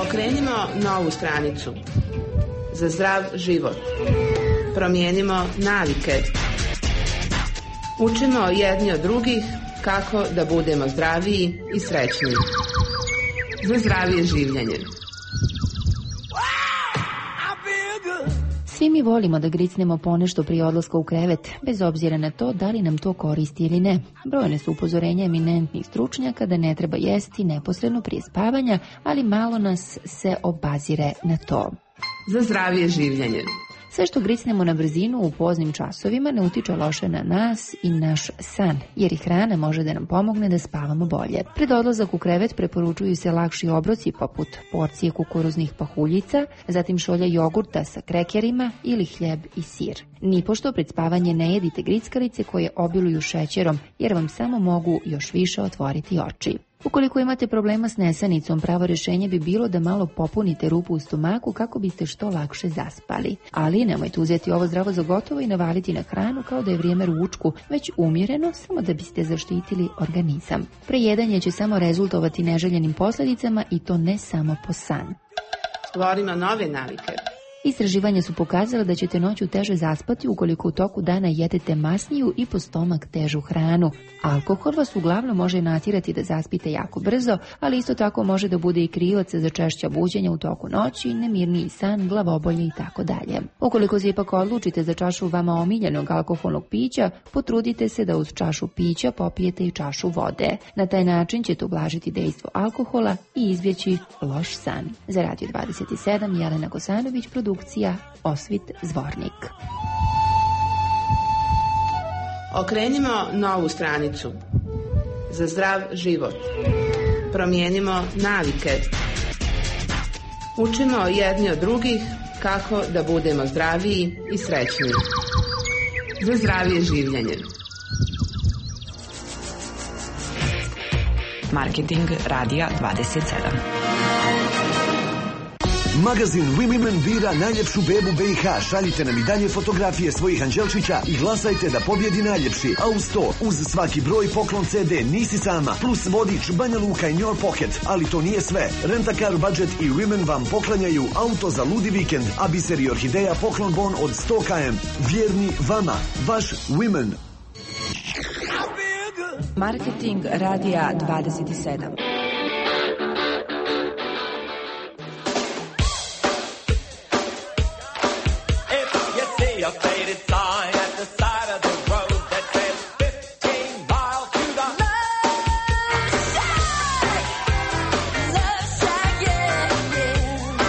Okrenimo novu stranicu. Za zdrav život. Promijenimo navike. Učimo jedni od drugih kako da budemo zdraviji i srećniji. Za zdravije življenje. Svi mi volimo da gricnemo ponešto prije odlaska u krevet, bez obzira na to da li nam to koristi ili ne. Brojne su upozorenja eminentnih stručnjaka da ne treba jesti neposredno prije spavanja, ali malo nas se obazire na to. Za zdravije življenje. Sve što gricnemo na brzinu u poznim časovima ne utiče loše na nas i naš san, jer i hrana može da nam pomogne da spavamo bolje. Pred odlazak u krevet preporučuju se lakši obroci poput porcije kukuruznih pahuljica, zatim šolja jogurta sa krekerima ili hljeb i sir. Nipošto pred spavanje ne jedite grickalice koje obiluju šećerom, jer vam samo mogu još više otvoriti oči. Ukoliko imate problema s nesanicom, pravo rješenje bi bilo da malo popunite rupu u stomaku kako biste što lakše zaspali. Ali nemojte uzeti ovo zdravo za gotovo i navaliti na hranu kao da je vrijeme ručku, već umjereno, samo da biste zaštitili organizam. Prejedanje će samo rezultovati neželjenim posljedicama i to ne samo po san. Stvorimo nove navike. Istraživanja su pokazala da ćete noću teže zaspati ukoliko u toku dana jedete masniju i po stomak težu hranu. Alkohol vas uglavnom može natjerati da zaspite jako brzo, ali isto tako može da bude i krivac za češća buđenja u toku noći, nemirniji san, glavobolje i tako dalje. Ukoliko se ipak odlučite za čašu vama omiljenog alkoholnog pića, potrudite se da uz čašu pića popijete i čašu vode. Na taj način ćete ublažiti dejstvo alkohola i izbjeći loš san. Za Radio 27, Jelena Kosanović, produkcija Osvit Zvornik. Okrenimo novu stranicu. Za zdrav život. Promijenimo navike. Učimo jedni od drugih kako da budemo zdraviji i srećniji. Za zdravije življenje. Marketing Radija 27. Magazin Women bira najljepšu bebu BiH. Šaljite nam i dalje fotografije svojih anđelčića i glasajte da pobjedi najljepši. A uz to, uz svaki broj poklon CD Nisi sama, plus vodič Banja Luka in Your Pocket. Ali to nije sve. Rent-a-car budget i Women vam poklanjaju auto za ludi vikend, a Biser i Orhideja poklon bon od 100 km. Vjerni vama, vaš Women. Marketing Radija 27. A faded sign at the side of the road that says 15 miles to the left side. Left side, yeah, yeah.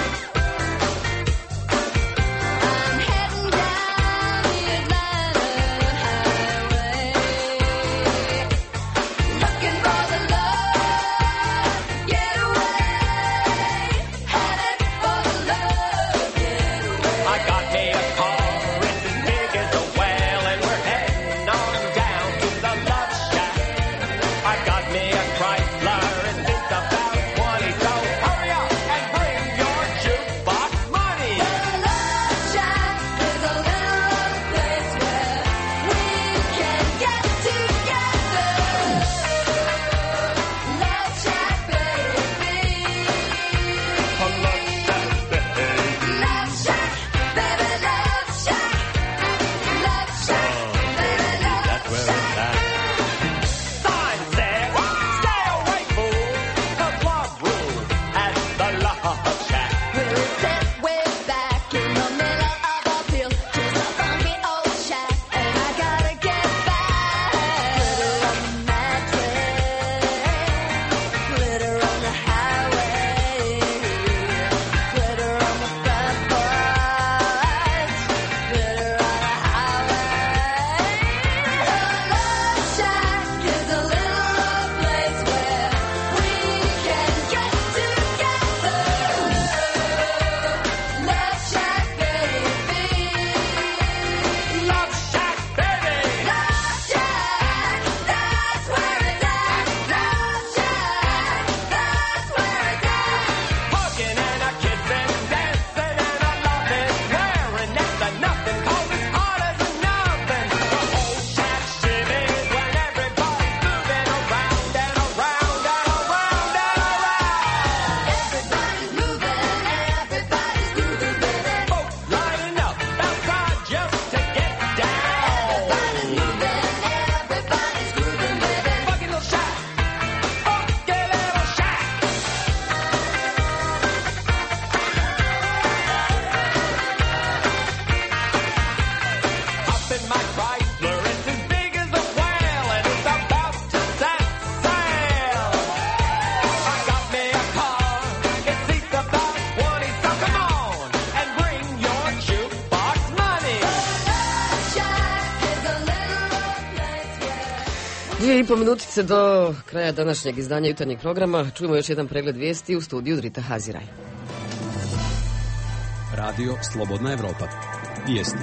I'm heading down the Atlanta highway, looking for the love 2,5 minutice do kraja današnjeg izdanja jutarnjeg programa. Čujemo još jedan pregled vijesti u studiju Drita Haziraj. Radio Slobodna Evropa. Vijesti.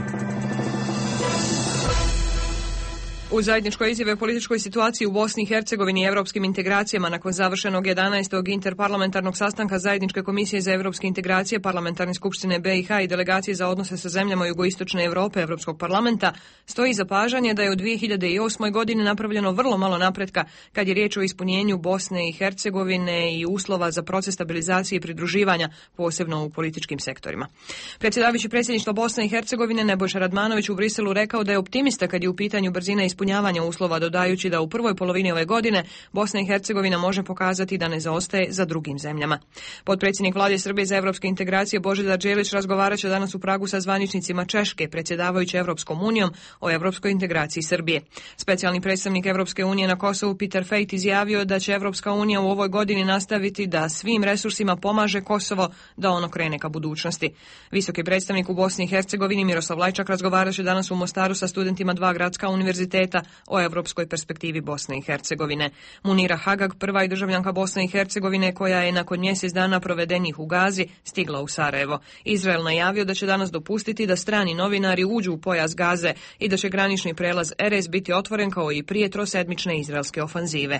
U zajedničkoj izjave o političkoj situaciji u Bosni i Hercegovini i evropskim integracijama nakon završenog 11. interparlamentarnog sastanka Zajedničke komisije za evropske integracije, Parlamentarne skupštine BiH i delegacije za odnose sa zemljama jugoistočne Evrope Evropskog parlamenta, stoji zapažanje da je u 2008. godini napravljeno vrlo malo napretka kad je riječ o ispunjenju Bosne i Hercegovine i uslova za proces stabilizacije i pridruživanja, posebno u političkim sektorima. Predsjedavajući predsjedništva Bosne i Hercegovine Nebojša Radmanović u Briselu rekao da je optimista kad je u pitanju brzina ispunjavanja uslova, dodajući da u prvoj polovini ove godine Bosna i Hercegovina može pokazati da ne zaostaje za drugim zemljama. Potpredsjednik Vlade Srbije za evropske integracije Božidar Đelić razgovarat će danas u Pragu sa zvaničnicima Češke, predsjedavajući Evropskom unijom, o evropskoj integraciji Srbije. Specijalni predstavnik Evropske unije na Kosovu Peter Fejt izjavio da će Evropska unija u ovoj godini nastaviti da svim resursima pomaže Kosovo da ono krene ka budućnosti. Visoki predstavnik u Bosni i Hercegovini Miroslav Lajčak razgovarat će danas u Mostaru sa studentima dva gradska univerziteta o evropskoj perspektivi Bosne i Hercegovine. Munira Hagag, prva i državljanka Bosne i Hercegovine koja je nakon mjesec dana provedenih u Gazi stigla u Sarajevo. Izrael najavio da će danas dopustiti da strani novinari uđu u pojas Gaze i da će granični prelaz Erez biti otvoren kao i prije trosedmične izraelske ofanzive.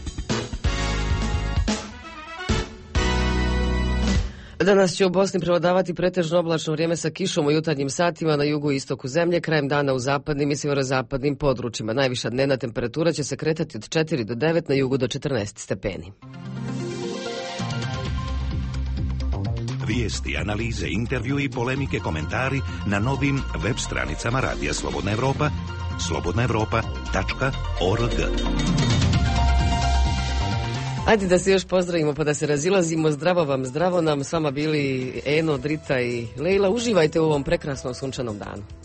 Danas će u Bosni prevladavati pretežno oblačno vrijeme sa kišom u jutarnjim satima na jugu i istoku zemlje, krajem dana u zapadnim i sjeverozapadnim područjima. Najviša dnevna temperatura će se kretati od 4 do 9, na jugu do 14 stepeni. Vijesti, analize, intervju i polemike, komentari na novim web stranicama Radija Slobodna Evropa, slobodnaevropa.org. Ajde da se još pozdravimo pa da se razilazimo. Zdravo vam, zdravo nam. S vama bili Eno, Drita i Lejla. Uživajte u ovom prekrasnom sunčanom danu.